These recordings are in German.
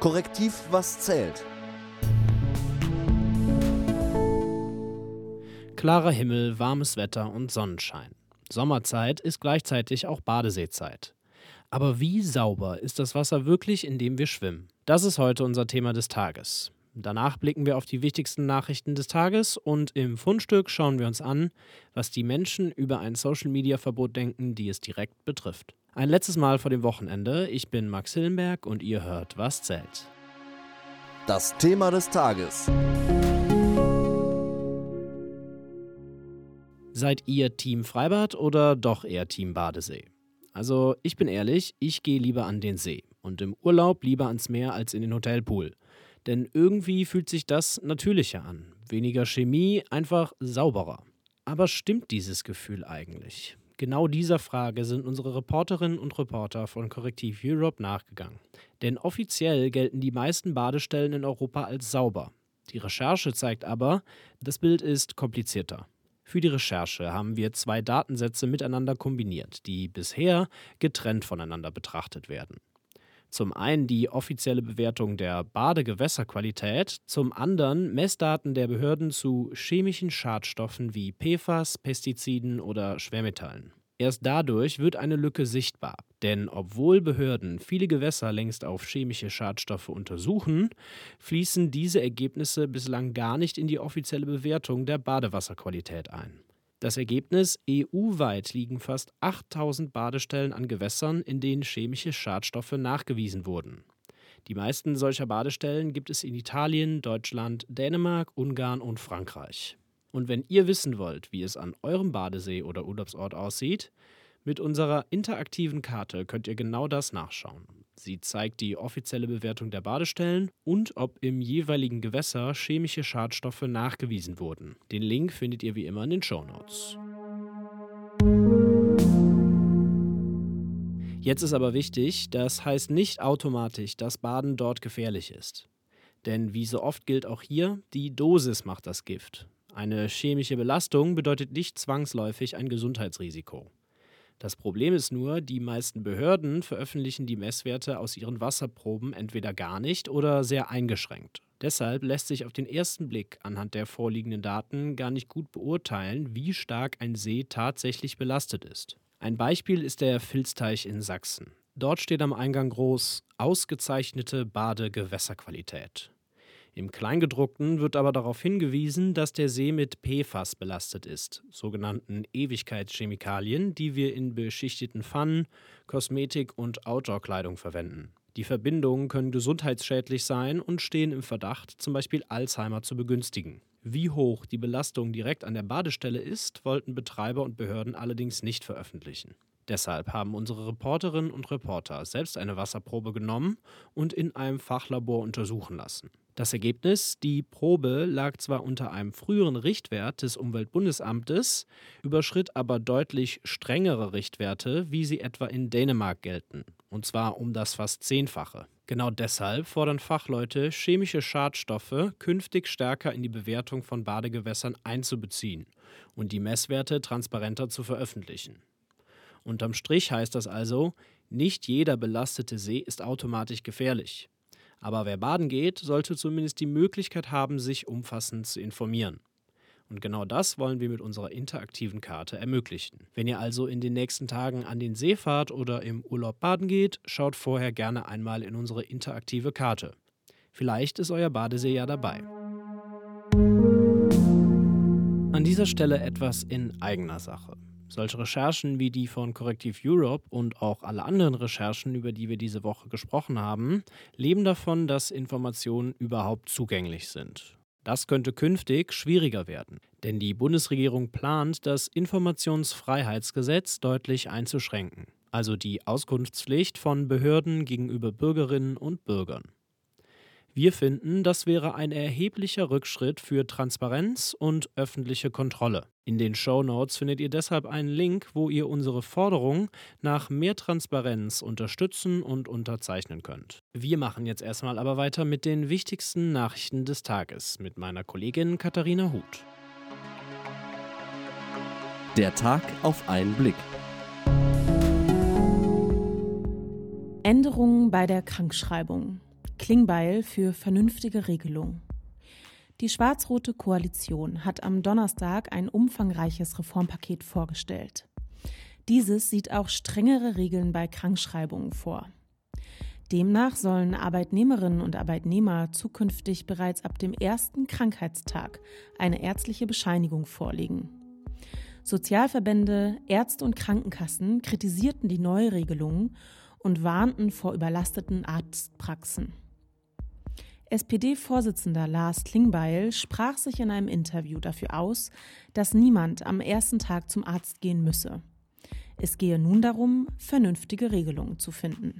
Korrektiv, was zählt. Klarer Himmel, warmes Wetter und Sonnenschein. Sommerzeit ist gleichzeitig auch Badeseezeit. Aber wie sauber ist das Wasser wirklich, in dem wir schwimmen? Das ist heute unser Thema des Tages. Danach blicken wir auf die wichtigsten Nachrichten des Tages und im Fundstück schauen wir uns an, was die Menschen über ein Social-Media-Verbot denken, die es direkt betrifft. Ein letztes Mal vor dem Wochenende. Ich bin Max Hillenberg und ihr hört Was zählt. Das Thema des Tages. Seid ihr Team Freibad oder doch eher Team Badesee? Also ich bin ehrlich, ich gehe lieber an den See und im Urlaub lieber ans Meer als in den Hotelpool. Denn irgendwie fühlt sich das natürlicher an. Weniger Chemie, einfach sauberer. Aber stimmt dieses Gefühl eigentlich? Genau dieser Frage sind unsere Reporterinnen und Reporter von Korrektiv Europe nachgegangen. Denn offiziell gelten die meisten Badestellen in Europa als sauber. Die Recherche zeigt aber, das Bild ist komplizierter. Für die Recherche haben wir 2 Datensätze miteinander kombiniert, die bisher getrennt voneinander betrachtet werden. Zum einen die offizielle Bewertung der Badegewässerqualität, zum anderen Messdaten der Behörden zu chemischen Schadstoffen wie PFAS, Pestiziden oder Schwermetallen. Erst dadurch wird eine Lücke sichtbar, denn obwohl Behörden viele Gewässer längst auf chemische Schadstoffe untersuchen, fließen diese Ergebnisse bislang gar nicht in die offizielle Bewertung der Badewasserqualität ein. Das Ergebnis: EU-weit liegen fast 8000 Badestellen an Gewässern, in denen chemische Schadstoffe nachgewiesen wurden. Die meisten solcher Badestellen gibt es in Italien, Deutschland, Dänemark, Ungarn und Frankreich. Und wenn ihr wissen wollt, wie es an eurem Badesee oder Urlaubsort aussieht, mit unserer interaktiven Karte könnt ihr genau das nachschauen. Sie zeigt die offizielle Bewertung der Badestellen und ob im jeweiligen Gewässer chemische Schadstoffe nachgewiesen wurden. Den Link findet ihr wie immer in den Shownotes. Jetzt ist aber wichtig, das heißt nicht automatisch, dass Baden dort gefährlich ist. Denn wie so oft gilt auch hier, die Dosis macht das Gift. Eine chemische Belastung bedeutet nicht zwangsläufig ein Gesundheitsrisiko. Das Problem ist nur, die meisten Behörden veröffentlichen die Messwerte aus ihren Wasserproben entweder gar nicht oder sehr eingeschränkt. Deshalb lässt sich auf den ersten Blick anhand der vorliegenden Daten gar nicht gut beurteilen, wie stark ein See tatsächlich belastet ist. Ein Beispiel ist der Vilsteich in Sachsen. Dort steht am Eingang groß: ausgezeichnete Badegewässerqualität. Im Kleingedruckten wird aber darauf hingewiesen, dass der See mit PFAS belastet ist, sogenannten Ewigkeitschemikalien, die wir in beschichteten Pfannen, Kosmetik und Outdoor-Kleidung verwenden. Die Verbindungen können gesundheitsschädlich sein und stehen im Verdacht, zum Beispiel Alzheimer zu begünstigen. Wie hoch die Belastung direkt an der Badestelle ist, wollten Betreiber und Behörden allerdings nicht veröffentlichen. Deshalb haben unsere Reporterinnen und Reporter selbst eine Wasserprobe genommen und in einem Fachlabor untersuchen lassen. Das Ergebnis: die Probe lag zwar unter einem früheren Richtwert des Umweltbundesamtes, überschritt aber deutlich strengere Richtwerte, wie sie etwa in Dänemark gelten, und zwar um das fast 10-fache. Genau deshalb fordern Fachleute, chemische Schadstoffe künftig stärker in die Bewertung von Badegewässern einzubeziehen und die Messwerte transparenter zu veröffentlichen. Unterm Strich heißt das also, nicht jeder belastete See ist automatisch gefährlich. Aber wer baden geht, sollte zumindest die Möglichkeit haben, sich umfassend zu informieren. Und genau das wollen wir mit unserer interaktiven Karte ermöglichen. Wenn ihr also in den nächsten Tagen an den See fahrt oder im Urlaub baden geht, schaut vorher gerne einmal in unsere interaktive Karte. Vielleicht ist euer Badesee ja dabei. An dieser Stelle etwas in eigener Sache. Solche Recherchen wie die von Korrektiv Europe und auch alle anderen Recherchen, über die wir diese Woche gesprochen haben, leben davon, dass Informationen überhaupt zugänglich sind. Das könnte künftig schwieriger werden, denn die Bundesregierung plant, das Informationsfreiheitsgesetz deutlich einzuschränken, also die Auskunftspflicht von Behörden gegenüber Bürgerinnen und Bürgern. Wir finden, das wäre ein erheblicher Rückschritt für Transparenz und öffentliche Kontrolle. In den Shownotes findet ihr deshalb einen Link, wo ihr unsere Forderung nach mehr Transparenz unterstützen und unterzeichnen könnt. Wir machen jetzt erstmal aber weiter mit den wichtigsten Nachrichten des Tages mit meiner Kollegin Katharina Huth. Der Tag auf einen Blick. Änderungen bei der Krankschreibung. Klingbeil für vernünftige Regelung. Die schwarz-rote Koalition hat am Donnerstag ein umfangreiches Reformpaket vorgestellt. Dieses sieht auch strengere Regeln bei Krankschreibungen vor. Demnach sollen Arbeitnehmerinnen und Arbeitnehmer zukünftig bereits ab dem ersten Krankheitstag eine ärztliche Bescheinigung vorlegen. Sozialverbände, Ärzte und Krankenkassen kritisierten die neue Regelung und warnten vor überlasteten Arztpraxen. SPD-Vorsitzender Lars Klingbeil sprach sich in einem Interview dafür aus, dass niemand am ersten Tag zum Arzt gehen müsse. Es gehe nun darum, vernünftige Regelungen zu finden.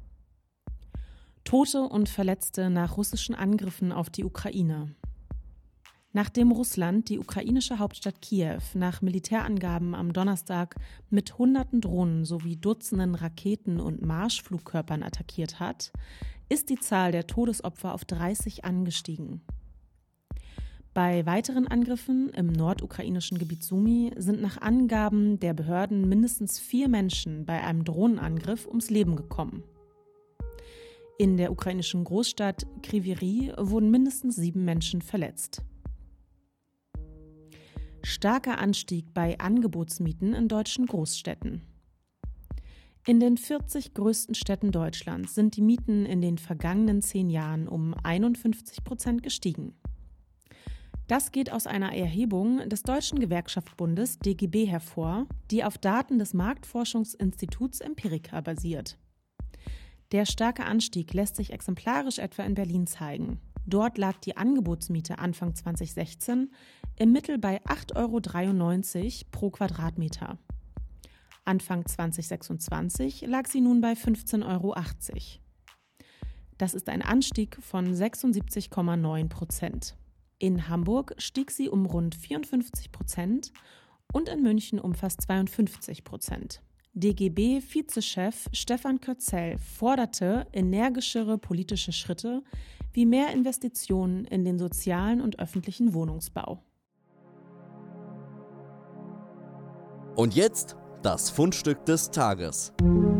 Tote und Verletzte nach russischen Angriffen auf die Ukraine. Nachdem Russland die ukrainische Hauptstadt Kiew nach Militärangaben am Donnerstag mit Hunderten Drohnen sowie Dutzenden Raketen und Marschflugkörpern attackiert hat, ist die Zahl der Todesopfer auf 30 angestiegen. Bei weiteren Angriffen im nordukrainischen Gebiet Sumy sind nach Angaben der Behörden mindestens 4 Menschen bei einem Drohnenangriff ums Leben gekommen. In der ukrainischen Großstadt Kryvyi Rih wurden mindestens 7 Menschen verletzt. Starker Anstieg bei Angebotsmieten in deutschen Großstädten. In den 40 größten Städten Deutschlands sind die Mieten in den vergangenen 10 Jahren um 51% gestiegen. Das geht aus einer Erhebung des Deutschen Gewerkschaftsbundes DGB hervor, die auf Daten des Marktforschungsinstituts Empirica basiert. Der starke Anstieg lässt sich exemplarisch etwa in Berlin zeigen. Dort lag die Angebotsmiete Anfang 2016 im Mittel bei 8,93 € pro Quadratmeter. Anfang 2026 lag sie nun bei 15,80 €. Das ist ein Anstieg von 76,9%. In Hamburg stieg sie um rund 54% und in München um fast 52%. DGB-Vizechef Stefan Kürzel forderte energischere politische Schritte wie mehr Investitionen in den sozialen und öffentlichen Wohnungsbau. Und jetzt das Fundstück des Tages.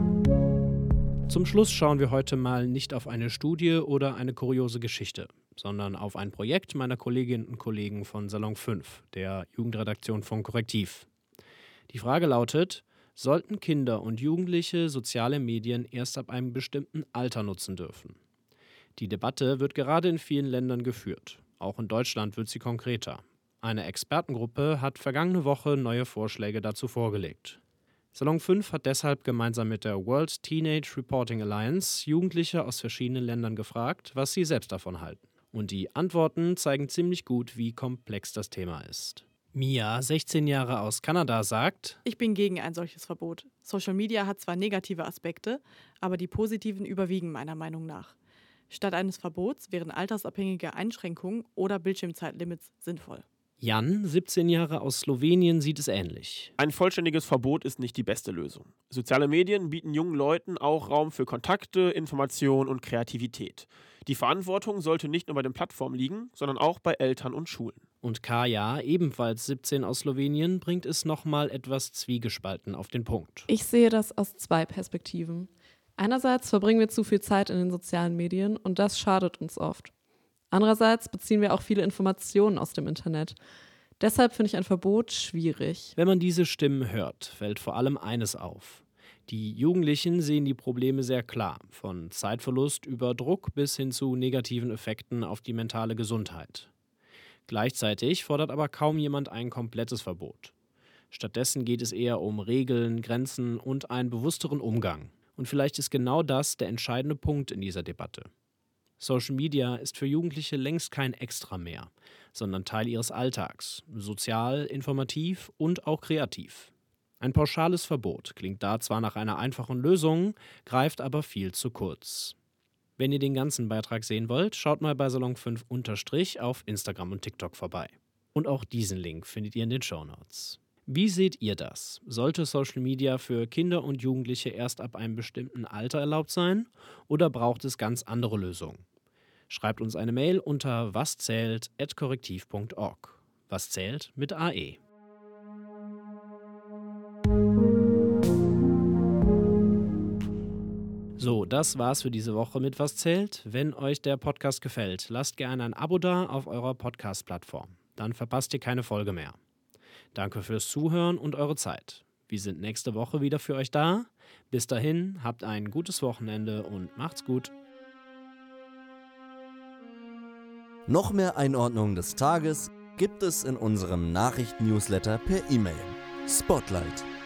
Zum Schluss schauen wir heute mal nicht auf eine Studie oder eine kuriose Geschichte, sondern auf ein Projekt meiner Kolleginnen und Kollegen von Salon 5, der Jugendredaktion von Korrektiv. Die Frage lautet: Sollten Kinder und Jugendliche soziale Medien erst ab einem bestimmten Alter nutzen dürfen? Die Debatte wird gerade in vielen Ländern geführt. Auch in Deutschland wird sie konkreter. Eine Expertengruppe hat vergangene Woche neue Vorschläge dazu vorgelegt. Salon 5 hat deshalb gemeinsam mit der World Teenage Reporting Alliance Jugendliche aus verschiedenen Ländern gefragt, was sie selbst davon halten. Und die Antworten zeigen ziemlich gut, wie komplex das Thema ist. Mia, 16 Jahre aus Kanada, sagt: Ich bin gegen ein solches Verbot. Social Media hat zwar negative Aspekte, aber die positiven überwiegen meiner Meinung nach. Statt eines Verbots wären altersabhängige Einschränkungen oder Bildschirmzeitlimits sinnvoll. Jan, 17 Jahre aus Slowenien, sieht es ähnlich. Ein vollständiges Verbot ist nicht die beste Lösung. Soziale Medien bieten jungen Leuten auch Raum für Kontakte, Information und Kreativität. Die Verantwortung sollte nicht nur bei den Plattformen liegen, sondern auch bei Eltern und Schulen. Und Kaja, ebenfalls 17 aus Slowenien, bringt es nochmal etwas zwiegespalten auf den Punkt. Ich sehe das aus 2 Perspektiven. Einerseits verbringen wir zu viel Zeit in den sozialen Medien und das schadet uns oft. Andererseits beziehen wir auch viele Informationen aus dem Internet. Deshalb finde ich ein Verbot schwierig. Wenn man diese Stimmen hört, fällt vor allem eines auf. Die Jugendlichen sehen die Probleme sehr klar, von Zeitverlust über Druck bis hin zu negativen Effekten auf die mentale Gesundheit. Gleichzeitig fordert aber kaum jemand ein komplettes Verbot. Stattdessen geht es eher um Regeln, Grenzen und einen bewussteren Umgang. Und vielleicht ist genau das der entscheidende Punkt in dieser Debatte. Social Media ist für Jugendliche längst kein Extra mehr, sondern Teil ihres Alltags, sozial, informativ und auch kreativ. Ein pauschales Verbot klingt da zwar nach einer einfachen Lösung, greift aber viel zu kurz. Wenn ihr den ganzen Beitrag sehen wollt, schaut mal bei Salon5_ auf Instagram und TikTok vorbei. Und auch diesen Link findet ihr in den Shownotes. Wie seht ihr das? Sollte Social Media für Kinder und Jugendliche erst ab einem bestimmten Alter erlaubt sein oder braucht es ganz andere Lösungen? Schreibt uns eine Mail unter waszählt@korrektiv.org. Was zählt mit AE. So, das war's für diese Woche mit Was zählt. Wenn euch der Podcast gefällt, lasst gerne ein Abo da auf eurer Podcast-Plattform. Dann verpasst ihr keine Folge mehr. Danke fürs Zuhören und eure Zeit. Wir sind nächste Woche wieder für euch da. Bis dahin, habt ein gutes Wochenende und macht's gut. Noch mehr Einordnungen des Tages gibt es in unserem Nachrichten-Newsletter per E-Mail. Spotlight.